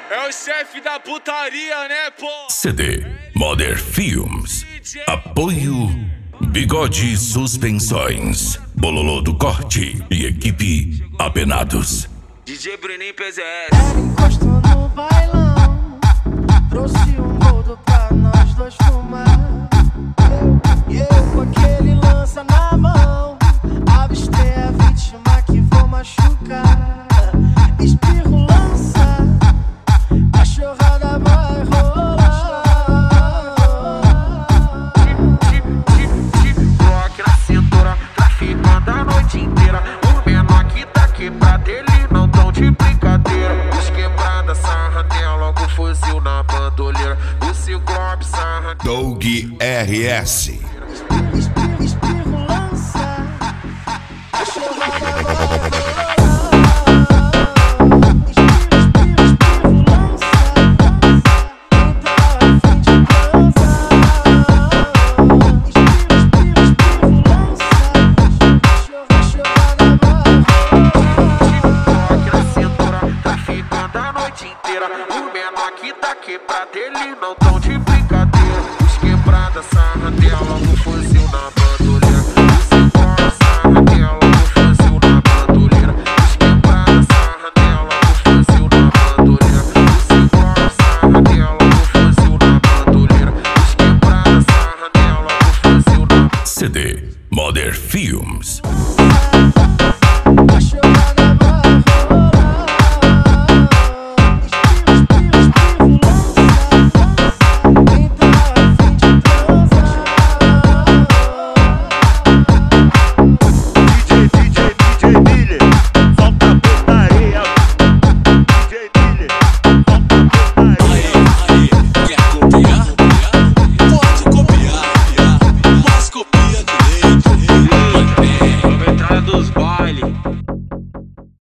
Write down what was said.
É o chefe da putaria, né, pô? CD Mother Films. Apoio Bigode Suspensões, Bololô do Corte e equipe Apenados. DJ Bruninho PZS. Ela encostou no bailão, trouxe boldo pra nós dois fumar. Eu com aquele lança na mão, avistei a vítima que vou machucar. Espirro lança, cachorrada vai rolar. Bloque na cintura, traficando a noite inteira. O menor que tá quebrado, ele não tão de brincadeira. Os quebrada, sarra nela, logo fuzil na bandoleira. O Ciclope sarra Doug RS. Espirro lança, cachorrada vai rolar. o menor que tá quebrado, ele não tão de brincadeira. Os quebrada, sarra dela, logo fuzil na bandoleira. O Ciclope sarra dela, logo fuzil na bandoleira. Os quebrada, sarra dela, logo fuzil na bandoleira. O Ciclope sarra dela, logo fuzil na bandoleira. Os quebrada, sarra dela, logo fuzil na bandoleira. CD Mother Films.